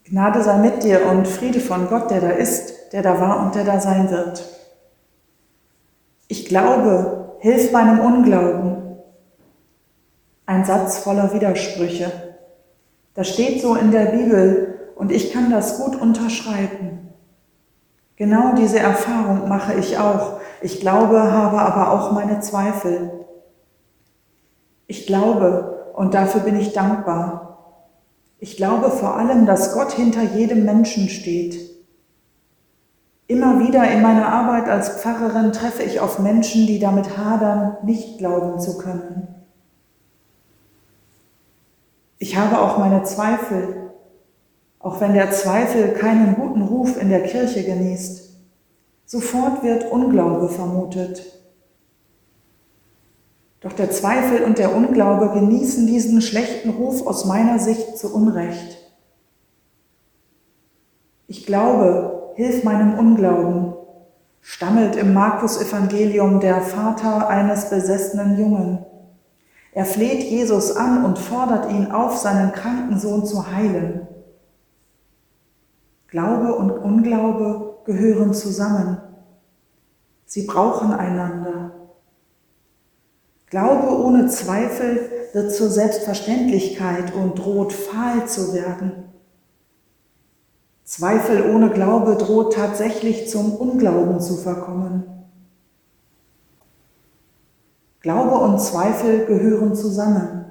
Gnade sei mit dir und Friede von Gott, der da ist, der da war und der da sein wird. Ich glaube, hilf meinem Unglauben. Ein Satz voller Widersprüche. Das steht so in der Bibel und ich kann das gut unterschreiben. Genau diese Erfahrung mache ich auch. Ich glaube, habe aber auch meine Zweifel. Ich glaube und dafür bin ich dankbar. Ich glaube vor allem, dass Gott hinter jedem Menschen steht. Immer wieder in meiner Arbeit als Pfarrerin treffe ich auf Menschen, die damit hadern, nicht glauben zu können. Ich habe auch meine Zweifel, auch wenn der Zweifel keinen guten Ruf in der Kirche genießt. Sofort wird Unglaube vermutet. Doch der Zweifel und der Unglaube genießen diesen schlechten Ruf aus meiner Sicht zu Unrecht. Ich glaube, hilf meinem Unglauben, stammelt im Markus-Evangelium der Vater eines besessenen Jungen. Er fleht Jesus an und fordert ihn auf, seinen kranken Sohn zu heilen. Glaube und Unglaube gehören zusammen. Sie brauchen einander. Glaube ohne Zweifel wird zur Selbstverständlichkeit und droht fahl zu werden. Zweifel ohne Glaube droht tatsächlich zum Unglauben zu verkommen. Glaube und Zweifel gehören zusammen.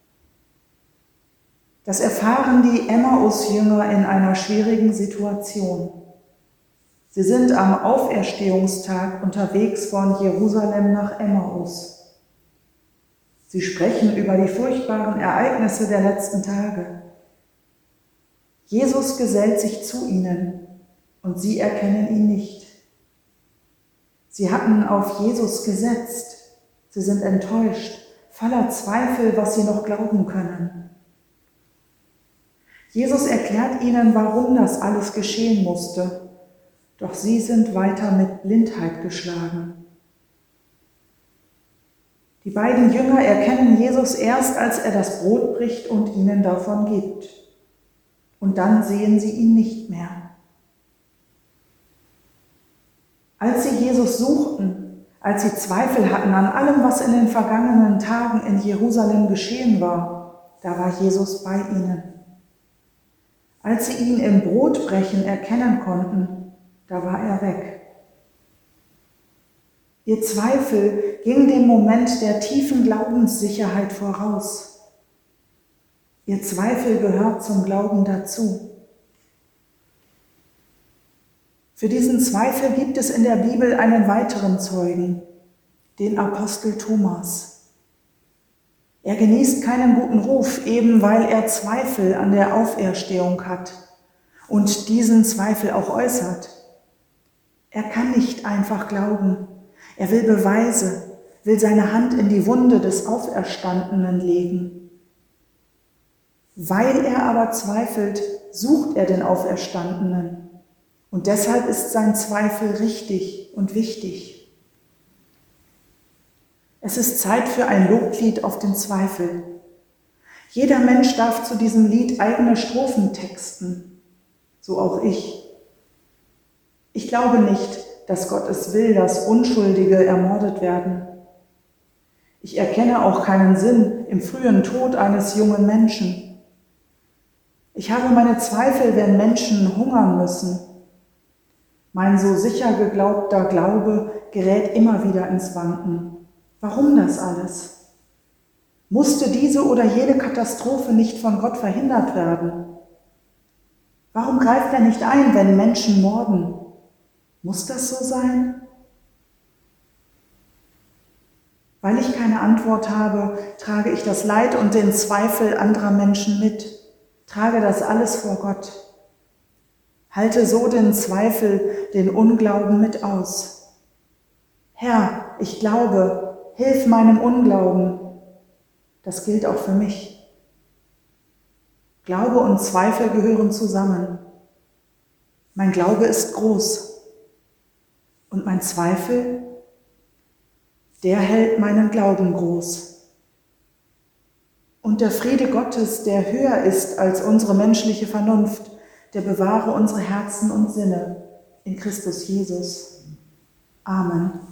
Das erfahren die Emmaus-Jünger in einer schwierigen Situation. Sie sind am Auferstehungstag unterwegs von Jerusalem nach Emmaus. Sie sprechen über die furchtbaren Ereignisse der letzten Tage. Jesus gesellt sich zu ihnen und sie erkennen ihn nicht. Sie hatten auf Jesus gesetzt. Sie sind enttäuscht, voller Zweifel, was sie noch glauben können. Jesus erklärt ihnen, warum das alles geschehen musste, doch sie sind weiter mit Blindheit geschlagen. Die beiden Jünger erkennen Jesus erst, als er das Brot bricht und ihnen davon gibt. Und dann sehen sie ihn nicht mehr. Als sie Jesus suchten, als sie Zweifel hatten an allem, was in den vergangenen Tagen in Jerusalem geschehen war, da war Jesus bei ihnen. Als sie ihn im Brotbrechen erkennen konnten, da war er weg. Ihr Zweifel ging dem Moment der tiefen Glaubenssicherheit voraus. Ihr Zweifel gehört zum Glauben dazu. Für diesen Zweifel gibt es in der Bibel einen weiteren Zeugen, den Apostel Thomas. Er genießt keinen guten Ruf, eben weil er Zweifel an der Auferstehung hat und diesen Zweifel auch äußert. Er kann nicht einfach glauben. Er will Beweise, will seine Hand in die Wunde des Auferstandenen legen. Weil er aber zweifelt, sucht er den Auferstandenen. Und deshalb ist sein Zweifel richtig und wichtig. Es ist Zeit für ein Loblied auf den Zweifel. Jeder Mensch darf zu diesem Lied eigene Strophen texten, so auch ich. Ich glaube nicht, dass Gott es will, dass Unschuldige ermordet werden. Ich erkenne auch keinen Sinn im frühen Tod eines jungen Menschen. Ich habe meine Zweifel, wenn Menschen hungern müssen. Mein so sicher geglaubter Glaube gerät immer wieder ins Wanken. Warum das alles? Musste diese oder jene Katastrophe nicht von Gott verhindert werden? Warum greift er nicht ein, wenn Menschen morden? Muss das so sein? Weil ich keine Antwort habe, trage ich das Leid und den Zweifel anderer Menschen mit, trage das alles vor Gott. Halte so den Zweifel, den Unglauben mit aus. Herr, ich glaube, hilf meinem Unglauben. Das gilt auch für mich. Glaube und Zweifel gehören zusammen. Mein Glaube ist groß. Und mein Zweifel, der hält meinen Glauben groß. Und der Friede Gottes, der höher ist als unsere menschliche Vernunft, der bewahre unsere Herzen und Sinne in Christus Jesus. Amen.